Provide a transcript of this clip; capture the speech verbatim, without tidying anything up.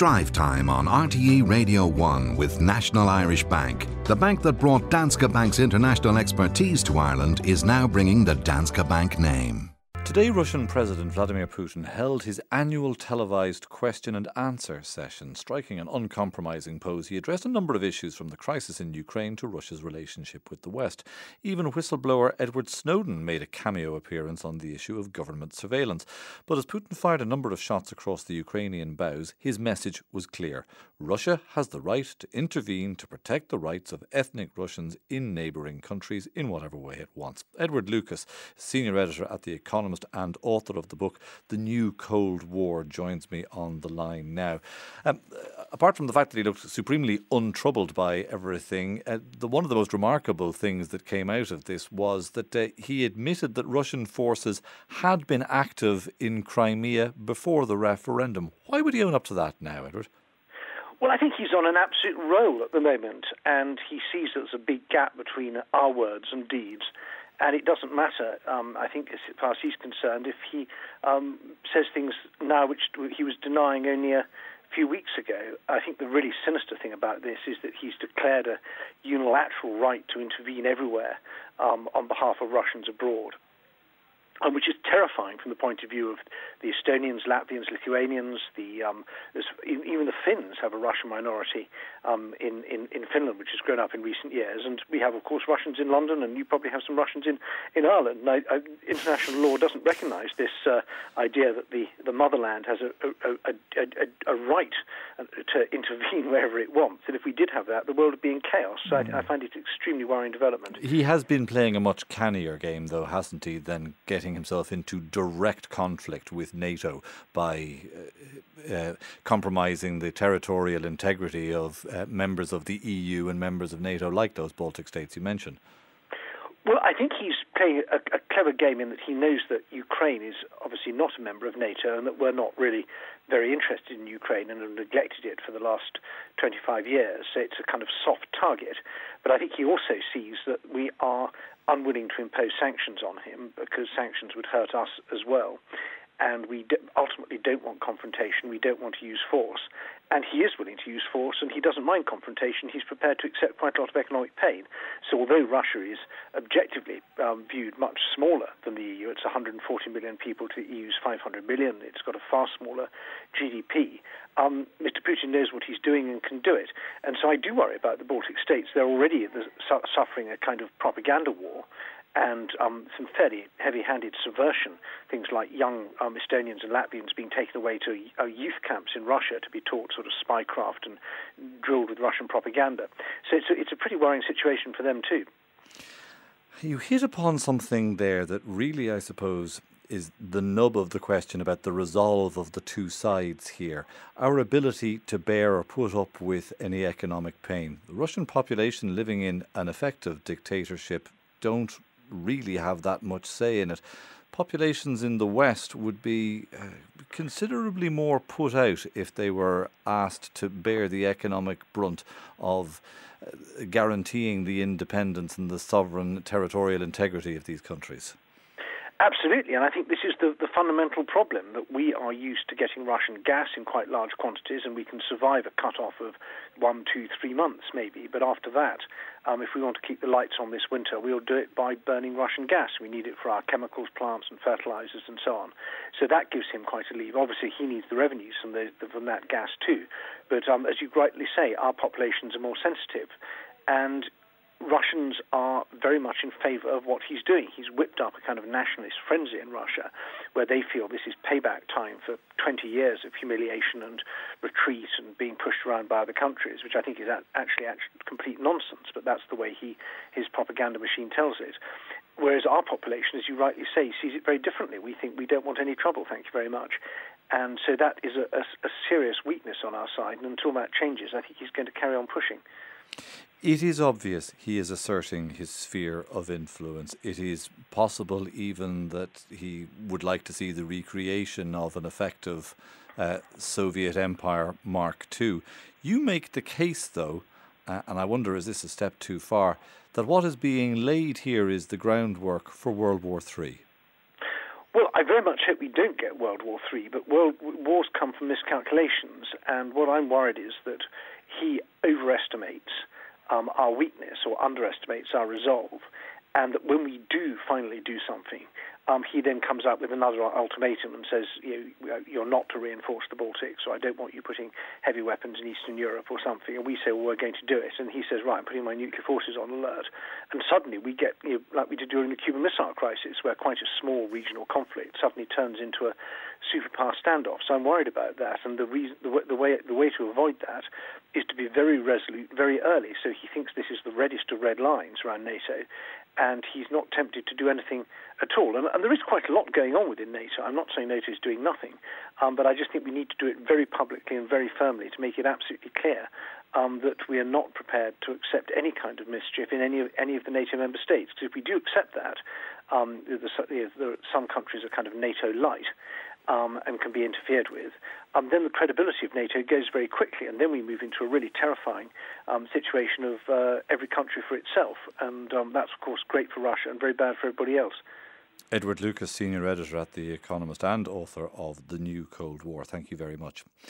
Drive Time on R T E Radio one with National Irish Bank. The bank that brought Danske Bank's international expertise to Ireland is now bringing the Danske Bank name. Today, Russian President Vladimir Putin held his annual televised question and answer session. Striking an uncompromising pose, he addressed a number of issues from the crisis in Ukraine to Russia's relationship with the West. Even whistleblower Edward Snowden made a cameo appearance on the issue of government surveillance. But as Putin fired a number of shots across the Ukrainian bows, his message was clear. Russia has the right to intervene to protect the rights of ethnic Russians in neighbouring countries in whatever way it wants. Edward Lucas, senior editor at The Economist and author of the book The New Cold War, joins me on the line now. Um, apart from the fact that he looked supremely untroubled by everything, uh, the, one of the most remarkable things that came out of this was that uh, he admitted that Russian forces had been active in Crimea before the referendum. Why would he own up to that now, Edward? Well, I think he's on an absolute roll at the moment, and he sees there's a big gap between our words and deeds. And it doesn't matter, um, I think, as far as he's concerned, if he um, says things now which he was denying only a few weeks ago. I think the really sinister thing about this is that he's declared a unilateral right to intervene everywhere um, on behalf of Russians abroad, and which is terrifying from the point of view of the Estonians, Latvians, Lithuanians, the um, even the Finns have a Russian minority um, in, in, in Finland, which has grown up in recent years. And we have, of course, Russians in London, and you probably have some Russians in, in Ireland. And I, I, international law doesn't recognise this uh, idea that the, the motherland has a, a, a, a, a right to intervene wherever it wants. And if we did have that, the world would be in chaos. So mm. I, I find it an extremely worrying development. He has been playing a much cannier game, though, hasn't he, than getting himself into direct conflict with NATO by uh, uh, compromising the territorial integrity of uh, members of the E U and members of NATO, like those Baltic states you mentioned. Well, I think he's playing a, a clever game in that he knows that Ukraine is obviously not a member of NATO and that we're not really very interested in Ukraine and have neglected it for the last twenty-five years. So it's a kind of soft target. But I think he also sees that we are unwilling to impose sanctions on him because sanctions would hurt us as well. And we ultimately don't want confrontation. We don't want to use force. And he is willing to use force, and he doesn't mind confrontation. He's prepared to accept quite a lot of economic pain. So although Russia is objectively um, viewed much smaller than the E U, it's one hundred forty million people to the E U's five hundred million, it's got a far smaller G D P, um, Mister Putin knows what he's doing and can do it. And so I do worry about the Baltic states. They're already su- suffering a kind of propaganda war, and um, some fairly heavy-handed subversion, things like young um, Estonians and Latvians being taken away to uh, youth camps in Russia to be taught sort of spycraft and drilled with Russian propaganda. So it's a, it's a pretty worrying situation for them too. You hit upon something there that really, I suppose, is the nub of the question about the resolve of the two sides here. Our ability to bear or put up with any economic pain. The Russian population living in an effective dictatorship don't really have that much say in it. Populations in the West would be uh, considerably more put out if they were asked to bear the economic brunt of uh, guaranteeing the independence and the sovereign territorial integrity of these countries. Absolutely, and I think this is the, the fundamental problem, that we are used to getting Russian gas in quite large quantities, and we can survive a cut-off of one, two, three months maybe. But after that, um, if we want to keep the lights on this winter, we'll do it by burning Russian gas. We need it for our chemicals plants and fertilizers and so on. So that gives him quite a leave. Obviously, he needs the revenues from, the, from that gas too. But um, as you rightly say, our populations are more sensitive, and Russians are very much in favour of what he's doing. He's whipped up a kind of nationalist frenzy in Russia where they feel this is payback time for twenty years of humiliation and retreat and being pushed around by other countries, which I think is actually, actually complete nonsense, but that's the way he his propaganda machine tells it. Whereas our population, as you rightly say, sees it very differently. We think we don't want any trouble, thank you very much. And so that is a, a, a serious weakness on our side, and until that changes, I think he's going to carry on pushing. It is obvious he is asserting his sphere of influence. It is possible even that he would like to see the recreation of an effective uh, Soviet Empire Mark two. You make the case, though, uh, and I wonder, is this a step too far, that what is being laid here is the groundwork for World War three? Well, I very much hope we don't get World War Three, but world, wars come from miscalculations, and what I'm worried is that he overestimates um, our weakness or underestimates our resolve, and that when we do finally do something, um, he then comes up with another ultimatum and says, you know, you're not to reinforce the Baltics, or I don't want you putting heavy weapons in Eastern Europe or something, and we say, well, we're going to do it, and he says, right, I'm putting my nuclear forces on alert, and suddenly we get, you know, like we did during the Cuban Missile Crisis, where quite a small regional conflict suddenly turns into a superpower standoff. So I'm worried about that, and the reason, the, the way, the way to avoid that is to be very resolute, very early. So he thinks this is the reddest of red lines around NATO, and he's not tempted to do anything at all. And, and there is quite a lot going on within NATO. I'm not saying NATO is doing nothing, um, but I just think we need to do it very publicly and very firmly to make it absolutely clear um, that we are not prepared to accept any kind of mischief in any of, any of the NATO member states. Because if we do accept that, um, the, the, the, some countries are kind of NATO light, Um, and can be interfered with, um, then the credibility of NATO goes very quickly, and then we move into a really terrifying um, situation of uh, every country for itself, and um, that's, of course, great for Russia and very bad for everybody else. Edward Lucas, Senior Editor at The Economist and author of The New Cold War. Thank you very much.